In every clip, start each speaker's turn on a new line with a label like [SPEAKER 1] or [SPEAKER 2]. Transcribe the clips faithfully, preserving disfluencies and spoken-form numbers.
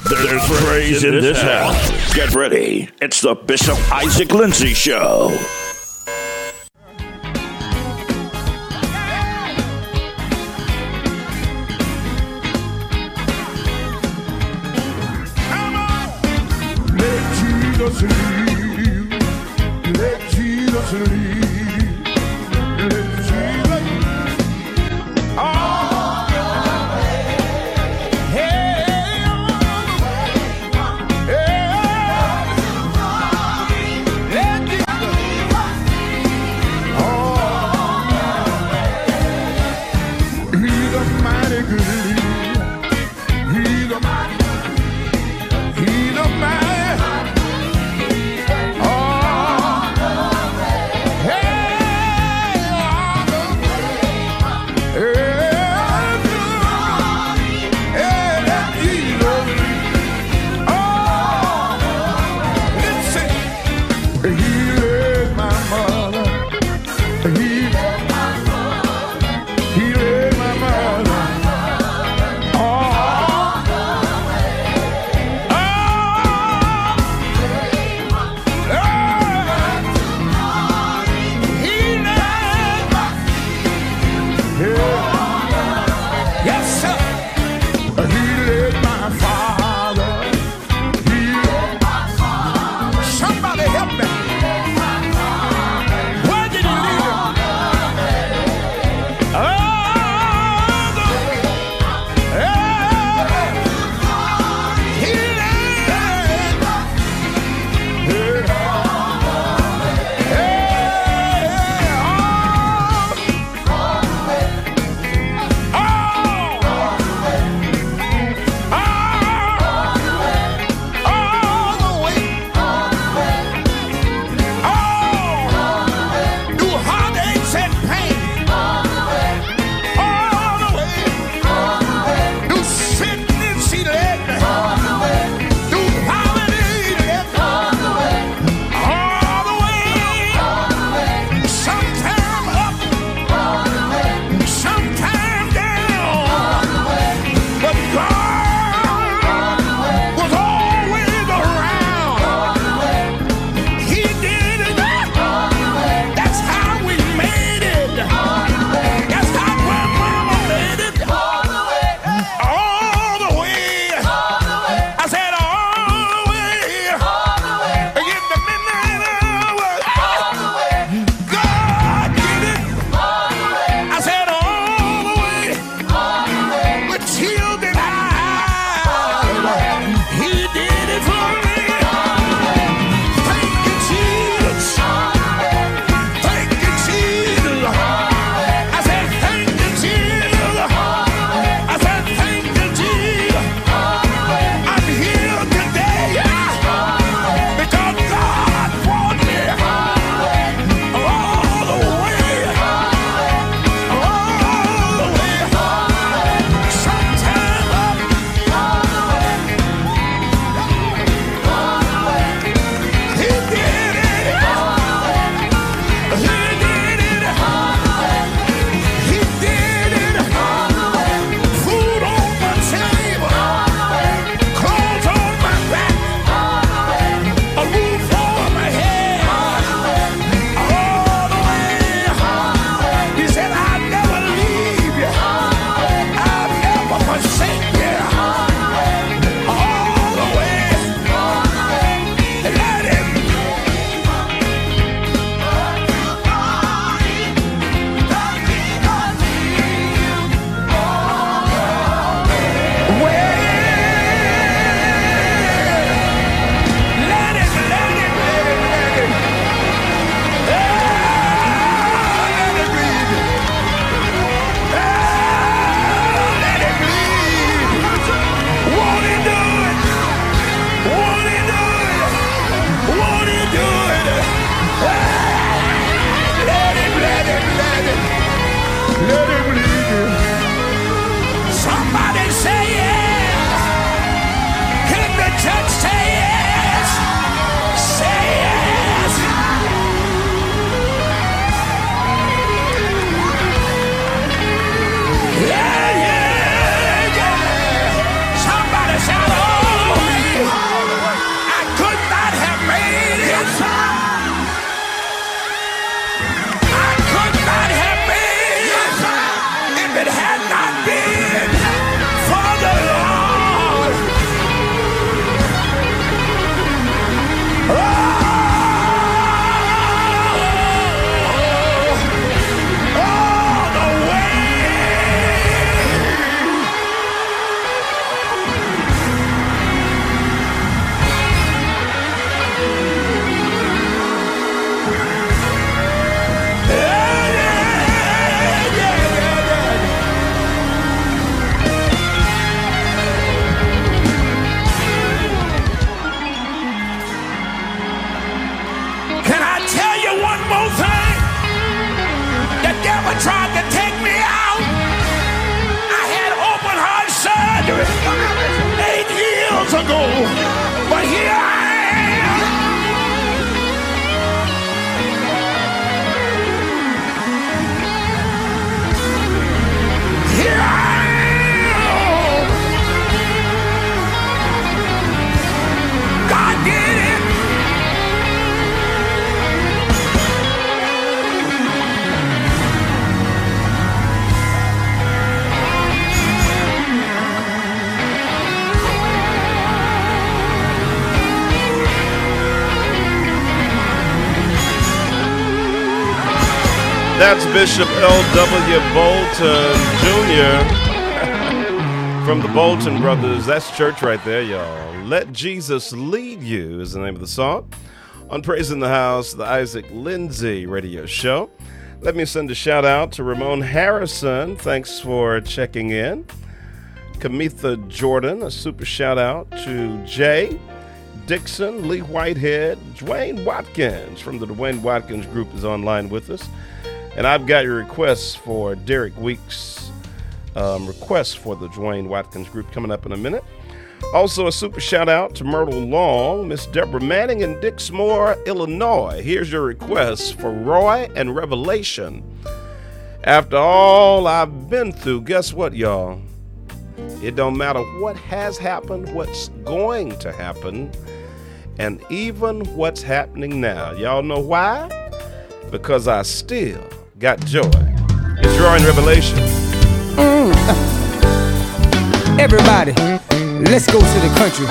[SPEAKER 1] There's praise in this house. Get ready. It's the Bishop Isaac Lindsay Show.
[SPEAKER 2] Let Jesus lead you. Let Jesus lead you. Let Jesus all the way. Hey, all the way. Hey, let Jesus all the way. He's a mighty good leader. He's a mighty, he's a mighty. go, but here I am. Here I am. God did it.
[SPEAKER 3] That's Bishop L W. Bolton Junior from the Bolton Brothers. That's church right there, y'all. Let Jesus Lead You is the name of the song. On Praise in the House, the Isaac Lindsay radio show. Let me send a shout out to Ramon Harrison. Thanks for checking in. Kamitha Jordan, a super shout out to Jay Dixon, Lee Whitehead, Dwayne Watkins from the Dwayne Watkins group is online with us. And I've got your requests for Derek Weeks' um, requests for the Dwayne Watkins group coming up in a minute. Also, a super shout out to Myrtle Long, Miss Deborah Manning in Dixmoor, Illinois. Here's your request for Roy and Revelation. After all I've been through, guess what, y'all? It don't matter what has happened, what's going to happen, and even what's happening now. Y'all know why? Because I still got joy. It's Roy and Revelation.
[SPEAKER 4] Mm. Everybody, let's go to the country.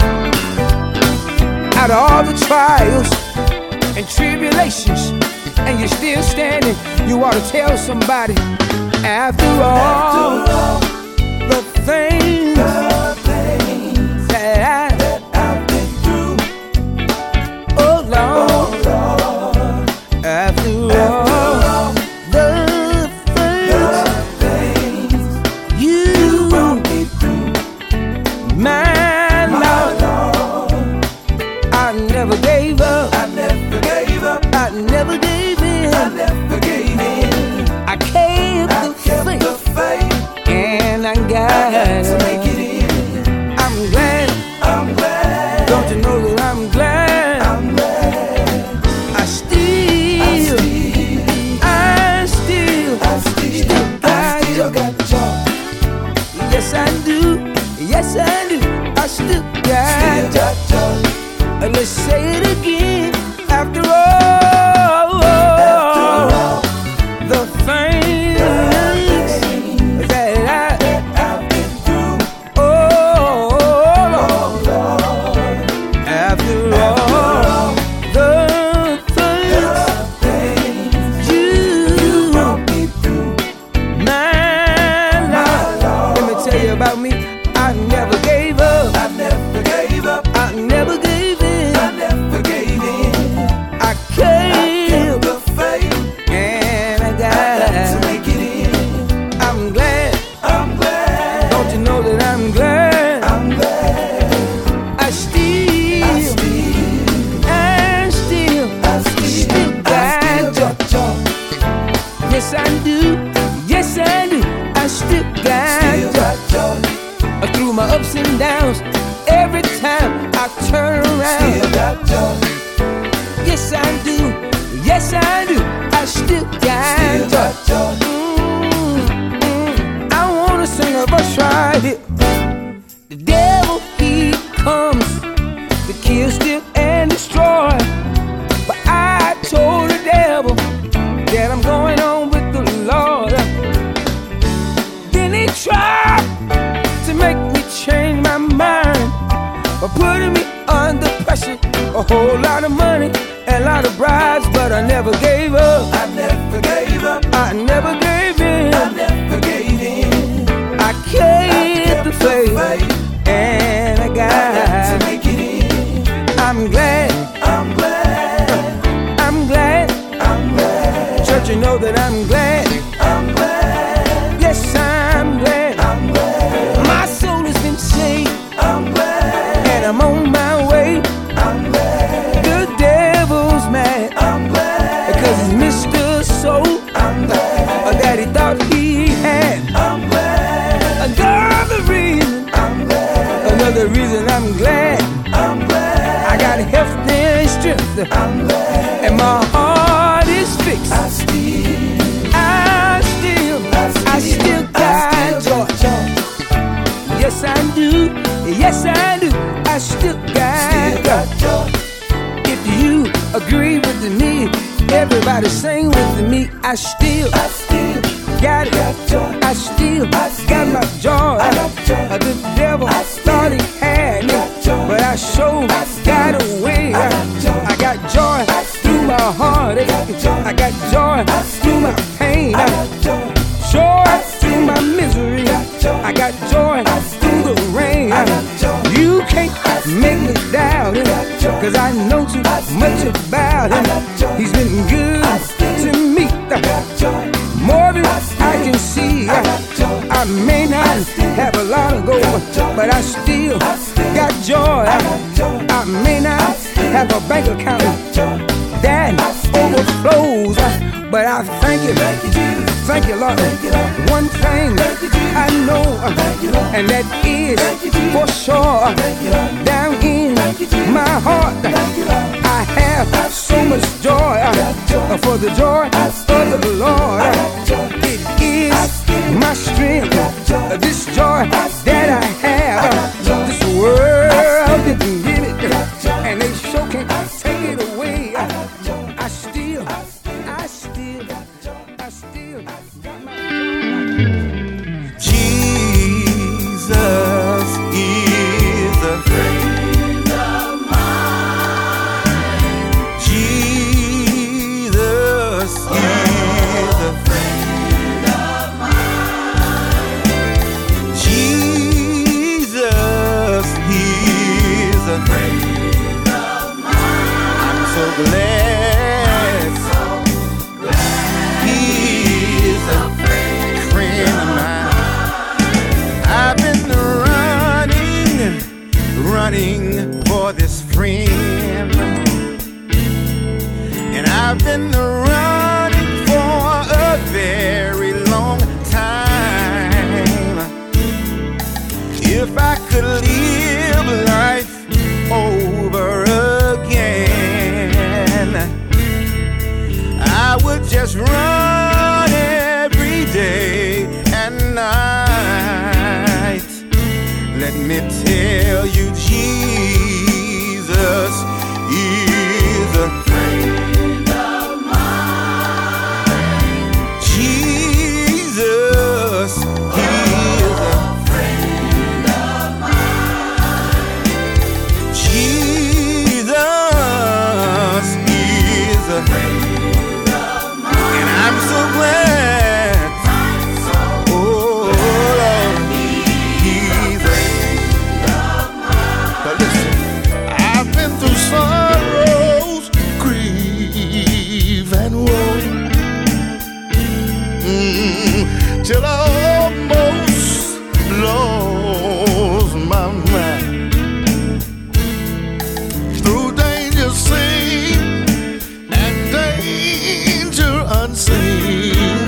[SPEAKER 4] Out of all the trials and tribulations, and you're still standing, you ought to tell somebody. After all, After all the things, the things that, I, that I've been through, oh Lord, oh Lord. After, After all, all the things, the things you, you brought me through, my, my Lord, Lord, I never gave up, I never gave up, I never gave in, I never gave in, I kept, I the, kept faith, the faith, and I got, I got to make it in. I'm glad, I'm glad, don't you know that I'm glad, I'm glad, I still, I still, I still, I still, still, I still got the joy. Yes I do, yes I do, I still got, still got joy. And let's say it again. After all, After all the things, the things that, I, that I've been through, oh, oh Lord. After, After all, all the things, the things you, you brought me through, my, my Lord. Let me tell you about me. I never gave up. I never gave up. I never gave in. I never gave in. I kept the faith, and I got to make it in. I'm glad, I'm glad. Don't you know that I'm glad? I'm glad. I still, I still, I still, I still, still got joy. Yes I do, yes I do. I still got joy. Through my ups and downs, every time I turn around, still got joy. Yes I do, yes I do, I still got still joy. Got joy. Mm, mm, I wanna sing a verse right here. The devil, he comes to kill, steal, and destroy. But I told the devil that I'm going on with the Lord. Then he tried to make me change my mind by putting me under pressure, a whole lot of money and a lot of bribes, but I never gave up. I never gave up. I never gave in. I never gave in. I kept the faith, faith, and I got, I got to make it in. I'm glad. I'm glad. I'm glad. I'm glad. Church, you know that I'm glad. I'm glad. Yes, I'm glad. I'm glad. My soul has been saved. I'm glad. And I'm on my way. I'm glad. The devil's mad. I'm glad. Because he's Mister Soul. I'm glad. That he thought he had. I'm glad. Another reason. I'm glad. Another reason. reason I'm glad. I'm glad. I got health and strength. I'm glad. And my heart is fixed. I still, I still, I still, I still got joy. Yes, I do. Yes, I do. I still got, got joy. If you agree with me, everybody sing with me. I still, I still got it. Got joy. I still I got my joy. I got joy. The devil I thought he had me, but I sure I got away. I got joy, I got joy through my heartache. I got joy through my pain. I got joy, joy through my misery. I got joy through the rain. You can't make me doubt it, cause I know too much about him. He's been good to me, more than I can see. I may not have a lot of gold, but I still got joy. I may not have a bank account that overflows, but I thank you, thank you, Lord. One thing I know, and that is for sure, down in my heart, I have so much joy, for the joy of the Lord. It is my strength, this joy that I have. This world didn't give it, and they sure can't take it away. I still, I still, I still got my joy.
[SPEAKER 2] Jesus is a friend of mine. Jesus is a friend of mine. Jesus is a friend of mine. I'm so glad, I'm so glad he is a friend, friend of mine. I've been running, running for this friend, and I've been running for a very long time. If I could live life over again, I would just run every day and night. Let me tell you, Jesus is a friend of mine. Jesus is a friend of mine. Jesus is a friend of mine. And I'm so glad, I'm so oh Lord, he's a friend of mine. But listen, I've been through sorrows, grief and woe, mm, till I almost lost my mind. Through danger seen and danger unseen,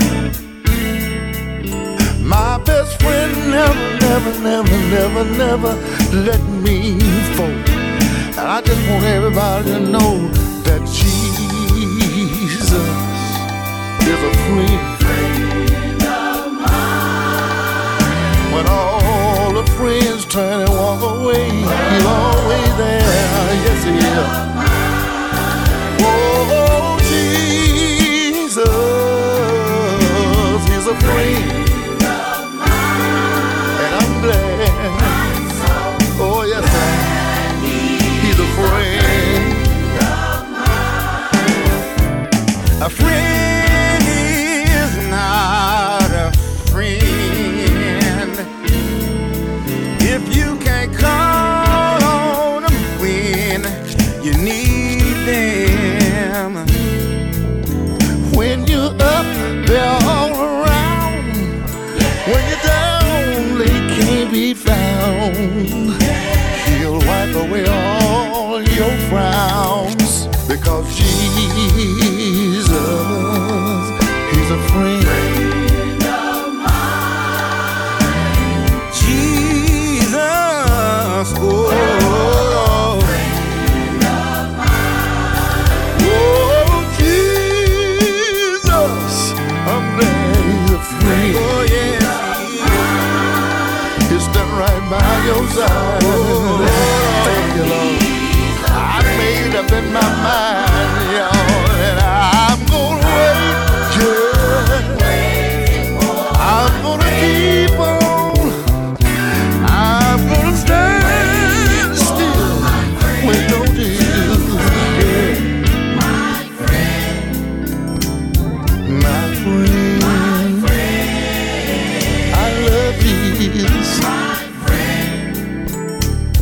[SPEAKER 2] my best friend never, never, never, never, never let me fall. And I just want everybody to know that Jesus is a friend, friend of mine. When all the friends turn and walk away, he's always there. Yes, he is. Oh, Jesus is a friend. Oh yes, I, he's a friend. A friend is not a friend if you can't call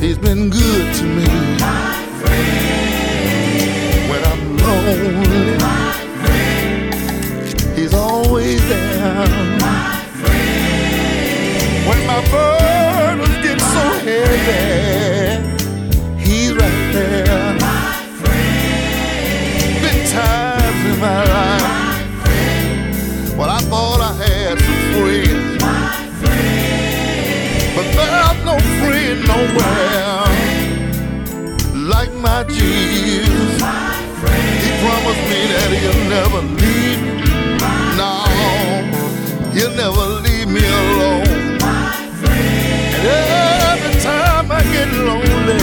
[SPEAKER 2] He's been good to me. My friend. When I'm lonely, my friend. He's always there. My friend. When my burdens get so heavy, he's right there. My friend. Been times in my life, my friend. Well, I thought I had some friends, my friend. But there's no friend nowhere like my Jesus. My friend. He promised me that he'll never leave me. No, he'll never leave me alone. My friend. And every time I get lonely,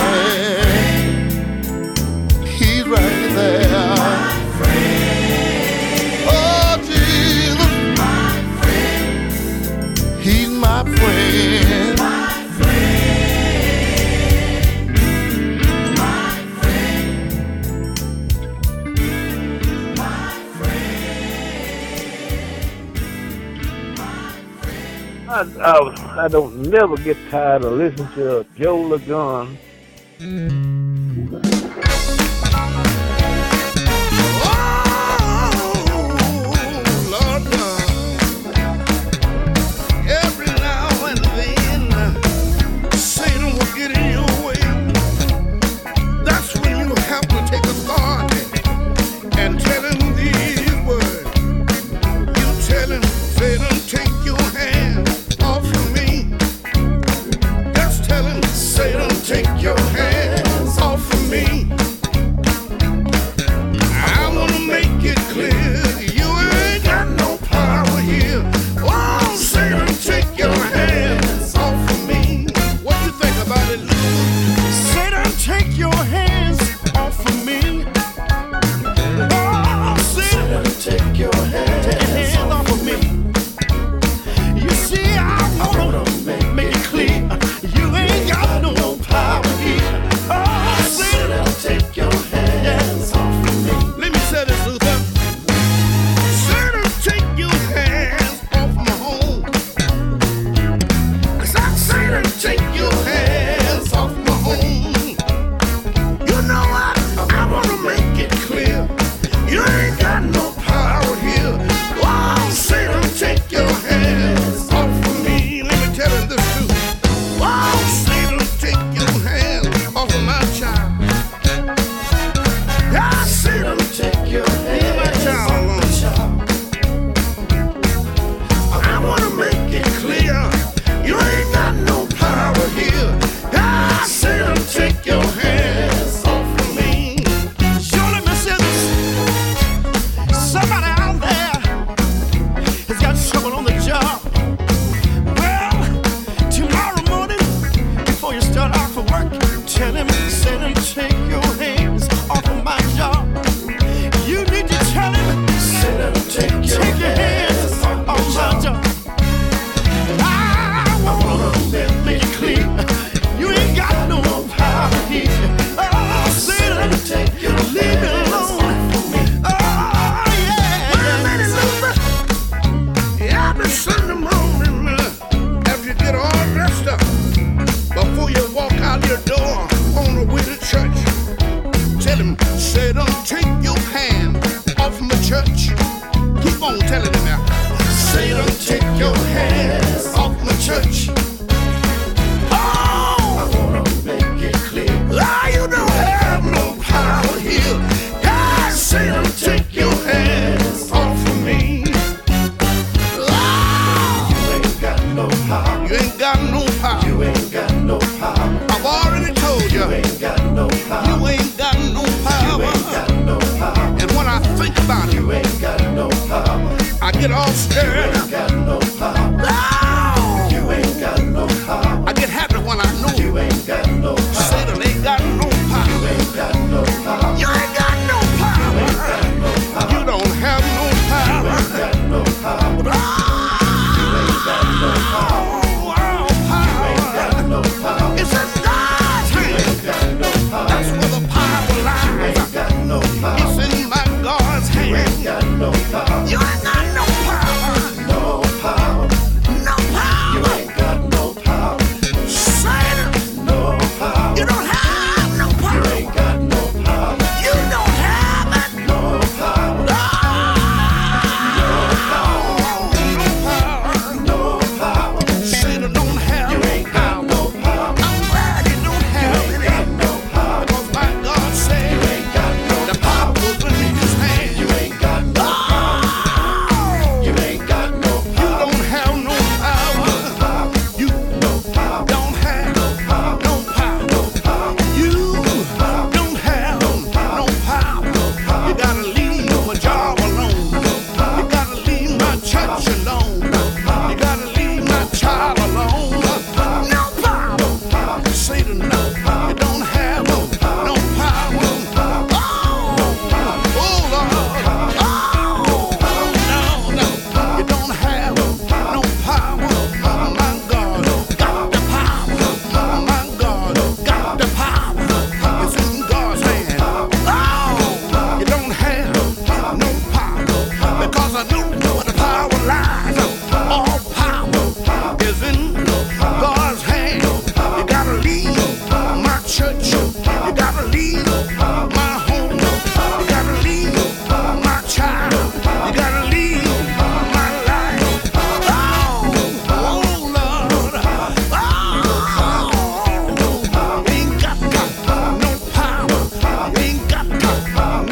[SPEAKER 2] he's right there. My friend. Oh, Jesus. My friend. He's my friend.
[SPEAKER 5] I, I, I don't never get tired of listening to Joe LeGon.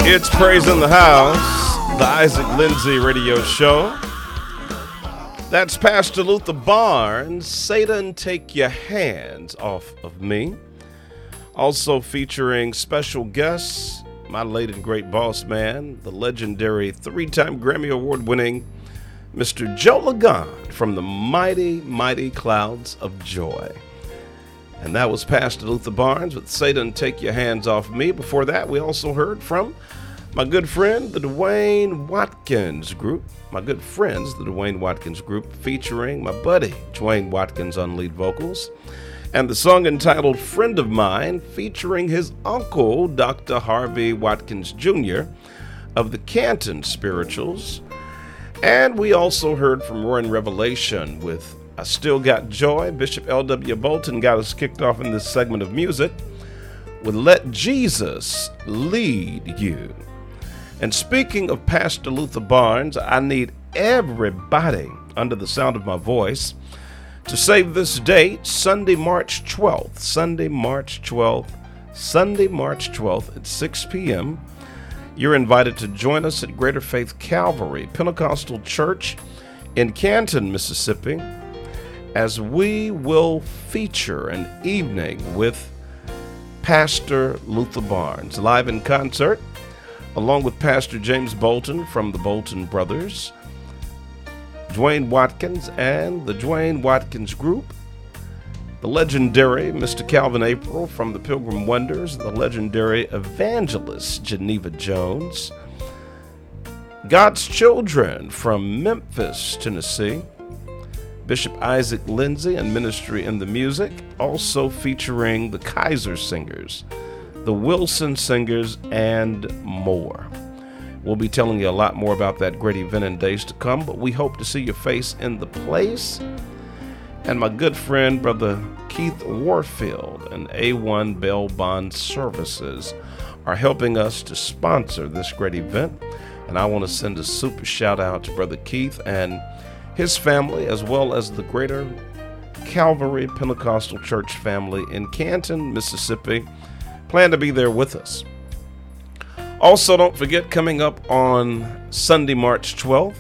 [SPEAKER 3] It's Praise in the House, the Isaac Lindsay radio show. That's Pastor Luther Barnes, Satan, Take Your Hands Off of Me. Also featuring special guests, my late and great boss man, the legendary three-time Grammy Award-winning Mister Joe Ligon from the mighty, mighty Clouds of Joy. And that was Pastor Luther Barnes with Satan, Take Your Hands Off Me. Before that, we also heard from my good friend, the Dwayne Watkins Group. My good friends, the Dwayne Watkins Group, featuring my buddy, Dwayne Watkins on lead vocals. And the song entitled Friend of Mine, featuring his uncle, Doctor Harvey Watkins Junior of the Canton Spirituals. And we also heard from Roaring Revelation with I Still Got Joy. Bishop L W Bolton got us kicked off in this segment of music with Let Jesus Lead You. And speaking of Pastor Luther Barnes, I need everybody under the sound of my voice to save this date, Sunday, March twelfth. Sunday, March twelfth. Sunday, March twelfth at six p.m. You're invited to join us at Greater Faith Calvary Pentecostal Church in Canton, Mississippi, as we will feature an evening with Pastor Luther Barnes, live in concert, along with Pastor James Bolton from the Bolton Brothers, Dwayne Watkins and the Dwayne Watkins Group, the legendary Mister Calvin April from the Pilgrim Wonders, the legendary evangelist Geneva Jones, God's Children from Memphis, Tennessee, Bishop Isaac Lindsay and Ministry in the Music, also featuring the Kaiser Singers, the Wilson Singers, and more. We'll be telling you a lot more about that great event in days to come, but we hope to see your face in the place. And my good friend, Brother Keith Warfield and A one Bail Bond Services are helping us to sponsor this great event. And I want to send a super shout out to Brother Keith and his family, as well as the Greater Calvary Pentecostal Church family in Canton, Mississippi. Plan to be there with us. Also, don't forget, coming up on Sunday, March twelfth,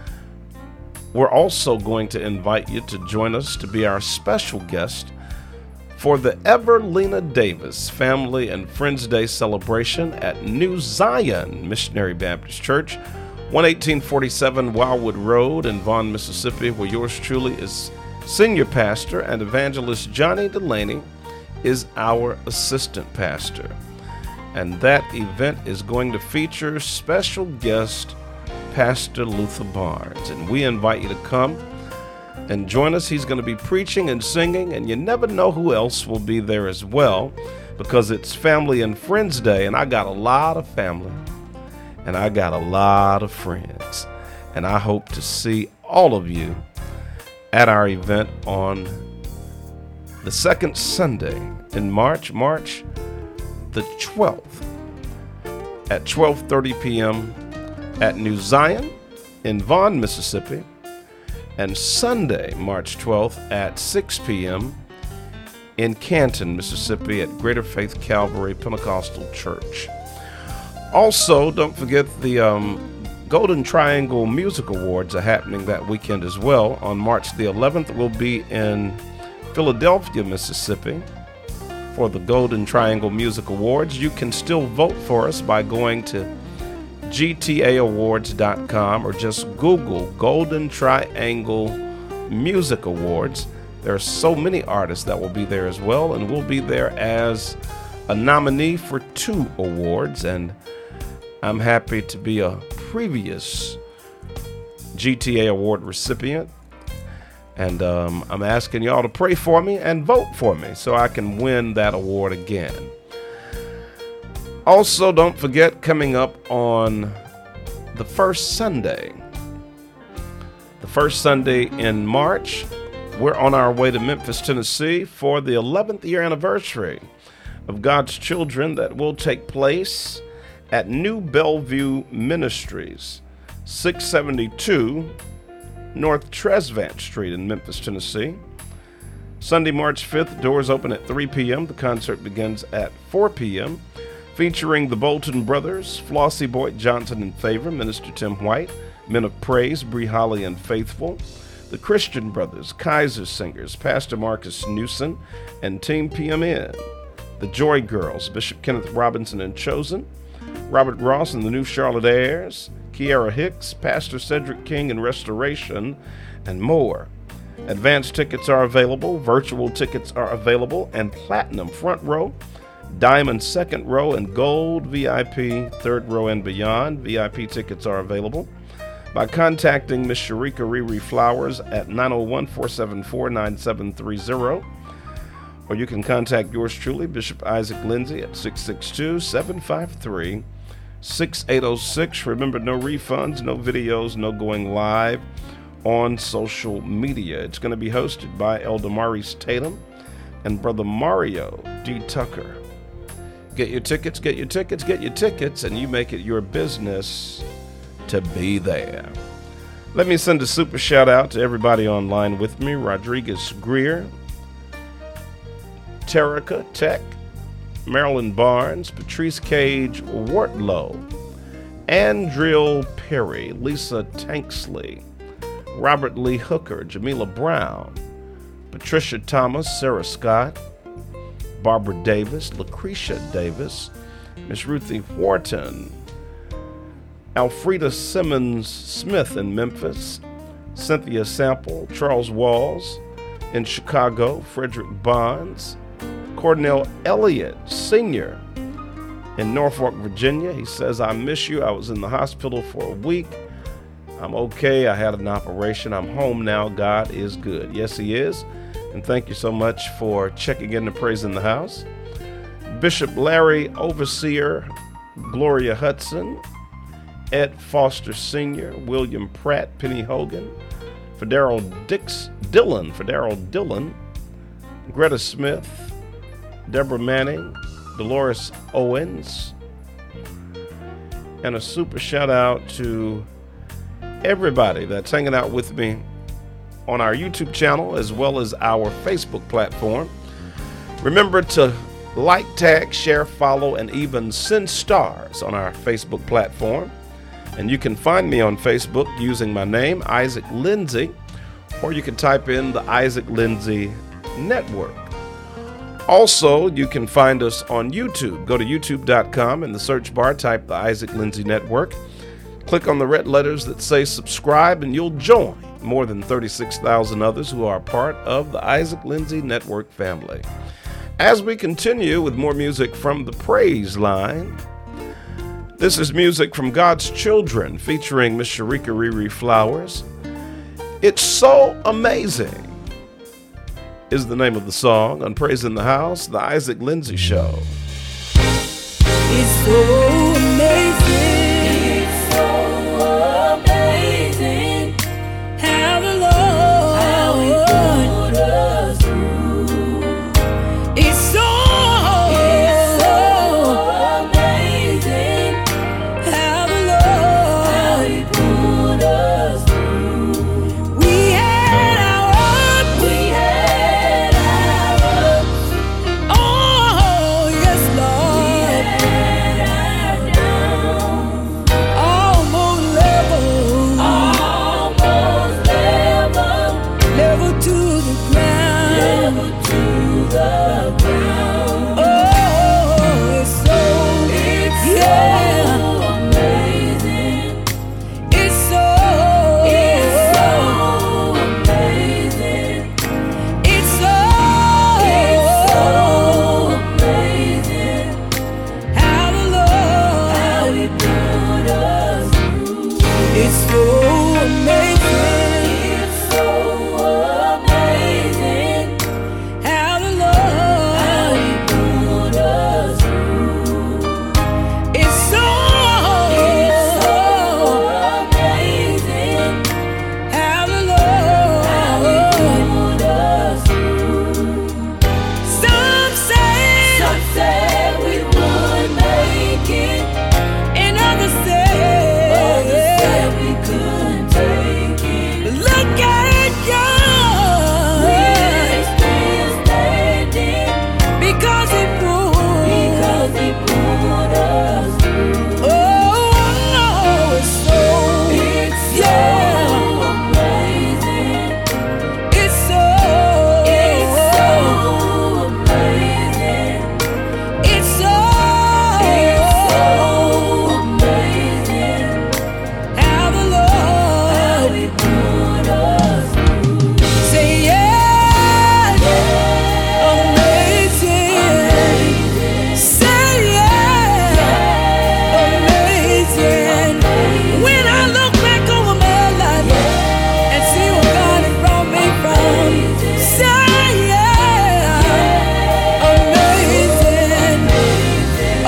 [SPEAKER 3] we're also going to invite you to join us to be our special guest for the Everlena Davis Family and Friends Day celebration at New Zion Missionary Baptist Church, one eighteen forty-seven Wildwood Road in Vaughn, Mississippi, where yours truly is senior pastor and evangelist Johnny Delaney is our assistant pastor. And that event is going to feature special guest Pastor Luther Barnes. And we invite you to come and join us. He's going to be preaching and singing, and you never know who else will be there as well, because it's Family and Friends Day, and I got a lot of family, and I got a lot of friends, and I hope to see all of you at our event on the second Sunday in March, March the twelfth, at twelve thirty p.m. at New Zion in Vaughn, Mississippi, and Sunday, March twelfth at six p.m. in Canton, Mississippi at Greater Faith Calvary Pentecostal Church. Also, don't forget the um, Golden Triangle Music Awards are happening that weekend as well. On March the eleventh, we'll be in Philadelphia, Mississippi for the Golden Triangle Music Awards. You can still vote for us by going to G T A awards dot com or just Google Golden Triangle Music Awards. There are so many artists that will be there as well, and we'll be there as a nominee for two awards, and I'm happy to be a previous G T A award recipient. And um, I'm asking y'all to pray for me and vote for me so I can win that award again. Also, don't forget, coming up on the first Sunday, the first Sunday in March, we're on our way to Memphis, Tennessee for the eleventh year anniversary of God's Children that will take place at New Bellevue Ministries, six seventy-two North Tresvant Street in Memphis, Tennessee. Sunday, March fifth, doors open at three p.m. The concert begins at four p.m. featuring the Bolton Brothers, Flossie Boyd Johnson and Favor, Minister Tim White, Men of Praise, Bree Holly and Faithful, the Christian Brothers, Kaiser Singers, Pastor Marcus Newson, and Team P M N, the Joy Girls, Bishop Kenneth Robinson and Chosen, Robert Ross and the New Charlotte Heirs, Kiara Hicks, Pastor Cedric King and Restoration, and more. Advanced tickets are available, virtual tickets are available, and platinum front row, diamond second row, and gold V I P third row and beyond. V I P tickets are available by contacting Miss Sharika Riri Flowers at nine oh one, four seven four, nine seven three zero, or you can contact yours truly, Bishop Isaac Lindsey, at six six two, seven five three, six eight oh six. Remember, no refunds, no videos, no going live on social media. It's going to be hosted by Elder Maurice Tatum and Brother Mario D. Tucker. Get your tickets, get your tickets, get your tickets, and you make it your business to be there. Let me send a super shout out to everybody online with me. Rodriguez Greer, Terica Tech, Marilyn Barnes, Patrice Cage Wartlow, Andriel Perry, Lisa Tanksley, Robert Lee Hooker, Jamila Brown, Patricia Thomas, Sarah Scott, Barbara Davis, Lucretia Davis, Miss Ruthie Wharton, Alfreda Simmons Smith in Memphis, Cynthia Sample, Charles Walls in Chicago, Frederick Bonds, Cornell Elliott Senior in Norfolk, Virginia. He says, I miss you. I was in the hospital for a week. I'm okay. I had an operation. I'm home now. God is good. Yes, he is. And thank you so much for checking in and praising the house. Bishop Larry Overseer, Gloria Hudson, Ed Foster Senior, William Pratt, Penny Hogan, Federal Dix Dillon, Federal Dillon, Greta Smith, Deborah Manning, Dolores Owens, and a super shout out to everybody that's hanging out with me on our YouTube channel as well as our Facebook platform. Remember to like, tag, share, follow, and even send stars on our Facebook platform. And you can find me on Facebook using my name, Isaac Lindsey, or you can type in the Isaac Lindsey Network. Also, you can find us on YouTube. Go to youtube dot com, in the search bar, type the Isaac Lindsey Network. Click on the red letters that say subscribe, and you'll join more than thirty-six thousand others who are part of the Isaac Lindsey Network family. As we continue with more music from the Praise Line, this is music from God's Children featuring Miss Sharika Riri Flowers. It's So Amazing is the name of the song on Praise in the House, the Isaac Lindsey Show.
[SPEAKER 6] It's so amazing. It's so amazing how the Lord, how He put us through. It's so, it's so amazing how the Lord, how He put us through. We had our ups, we had our ups. Oh yes, Lord. We had our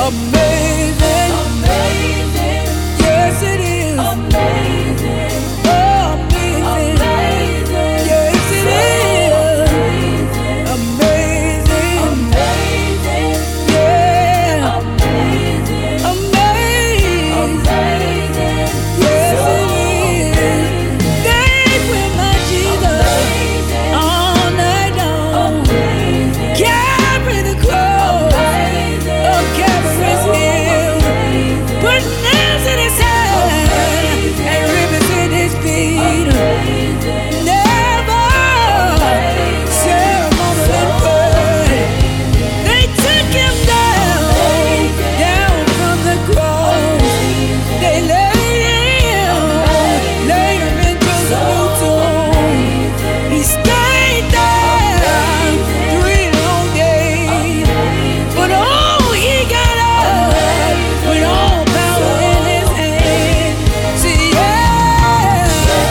[SPEAKER 6] Amazing, amazing, yes it is. Amazing, oh amazing, amazing, yes it is. Amazing, amazing, yeah. Amazing, amazing, amazing, yes it is. Days with my Jesus all night long. Carry the cross of Calvary's hill. Put nails in his hands and ribbons in his feet. Never ceremonial word. They took him down, down from the cross. They laid him, laid him into the new tomb. He stayed there three long days, but oh, he got up with all power in his hand. See, yeah,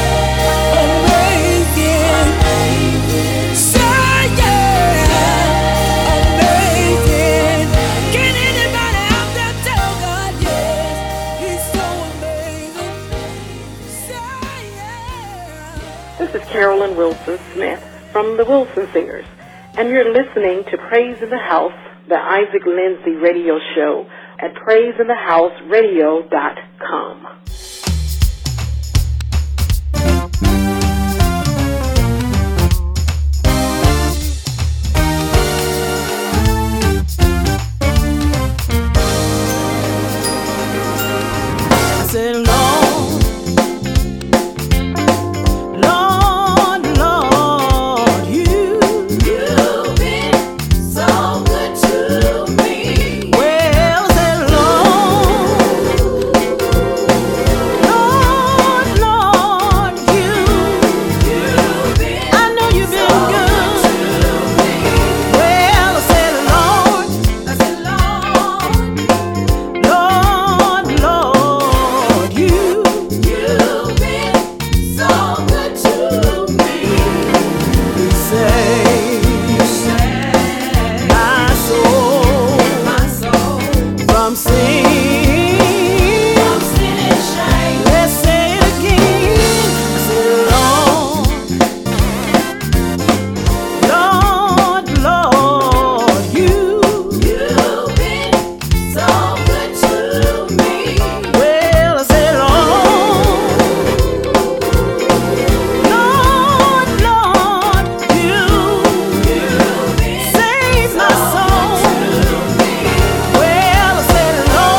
[SPEAKER 6] amazing. So, yeah, amazing. Can anybody out there tell God, yes, he's so amazing? So, yeah.
[SPEAKER 7] This is Carolyn Wilson Smith from the Wilson Singers, and you're listening to Praise in the House, the Isaac Lindsay radio show at praise in the house radio dot com.
[SPEAKER 6] I said, Lord, Lord, Lord, you, you've been so good to me. Well, I said, Lord, Lord, Lord, you, you've been I know you've been so good to me. Well, I said, Lord, I said, Lord, Lord, Lord, you, you've been so good to me. You saved, you saved my soul, my soul from sin, from sin and shame. Let's say it again. I said, Lord, Lord, Lord, you, you've been so good to me. Well, I said, Lord, Lord, Lord, you, you've been saved my soul. Well, I said, Lord,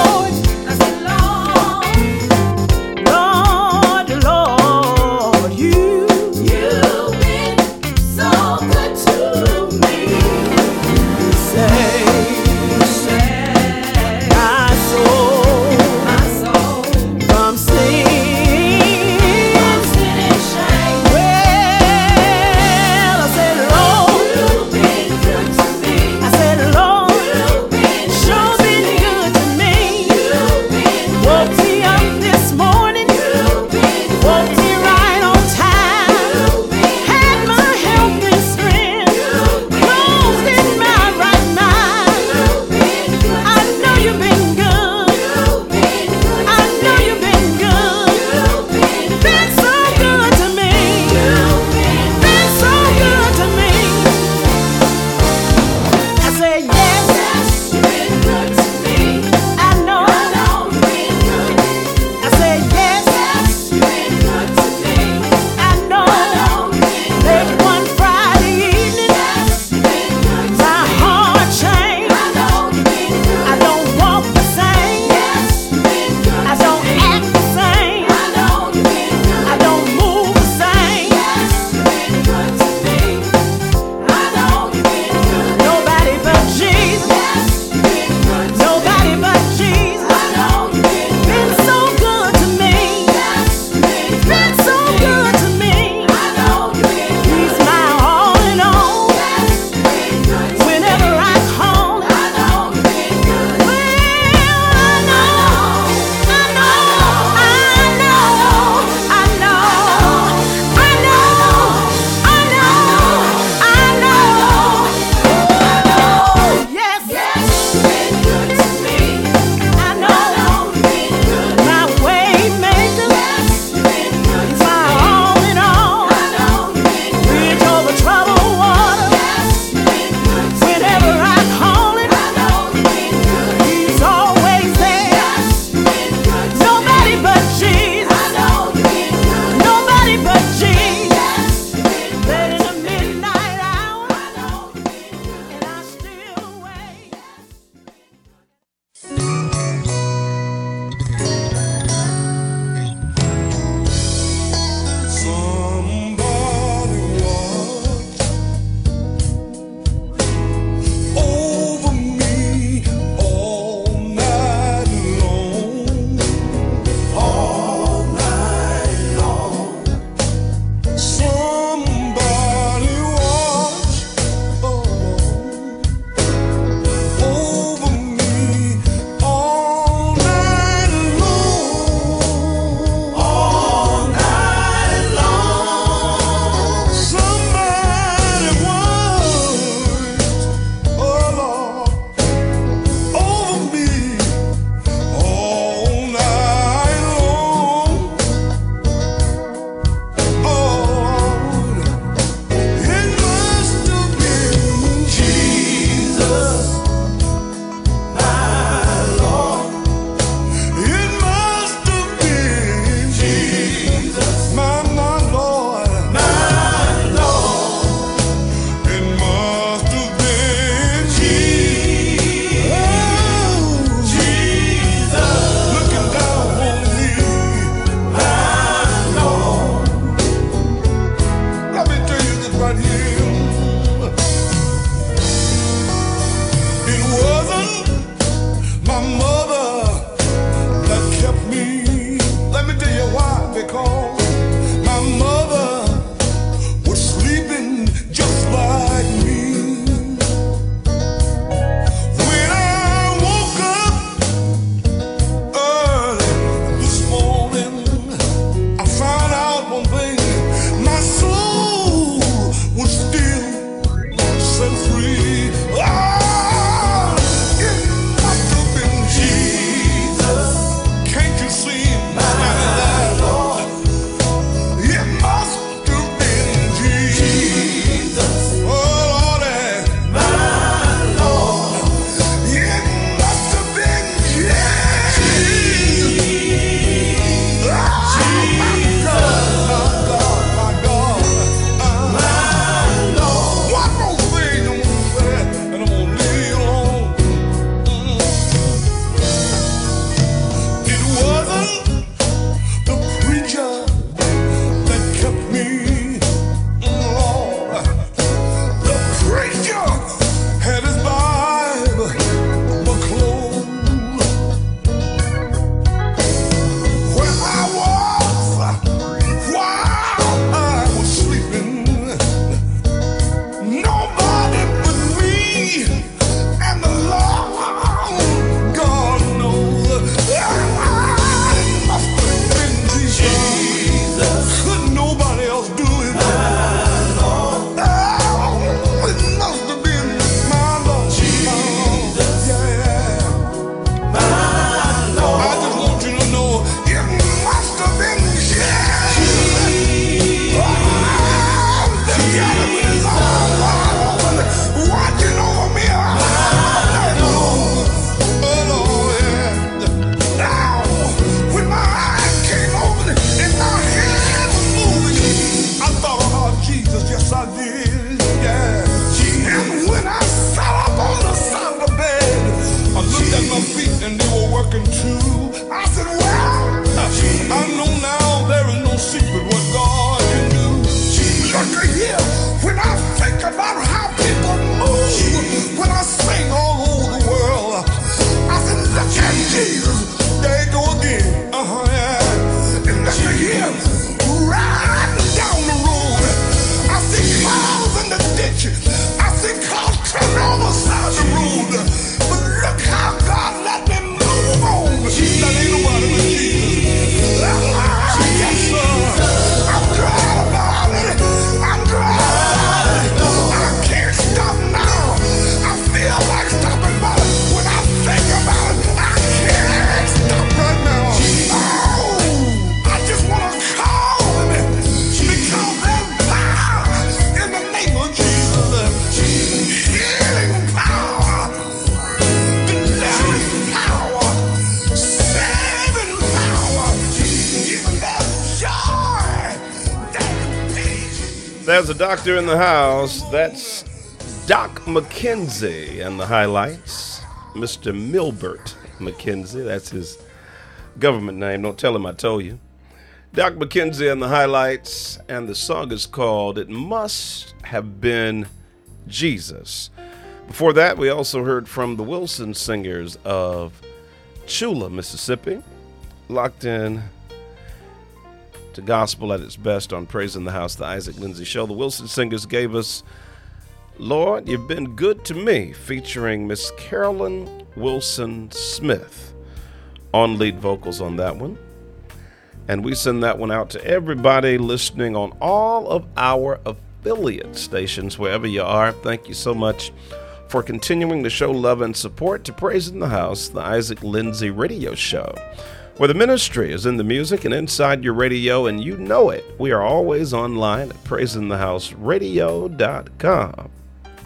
[SPEAKER 3] there's a doctor in the house. That's Doc McKenzie, and the highlights, Mister Milbert McKenzie. That's his government name. Don't tell him I told you. Doc McKenzie and the highlights, and the song is called It Must Have Been Jesus. Before that, we also heard from the Wilson Singers of Chula, Mississippi, locked in to gospel at its best on Praise in the House, the Isaac Lindsay Show. The Wilson Singers gave us Lord, You've Been Good to Me, featuring Miss Carolyn Wilson Smith on lead vocals on that one. And we send that one out to everybody listening on all of our affiliate stations, wherever you are. Thank you so much for continuing to show love and support to Praise in the House, the Isaac Lindsay Radio Show, where the ministry is in the music and inside your radio, and you know it. We are always online at praise in the house radio dot com.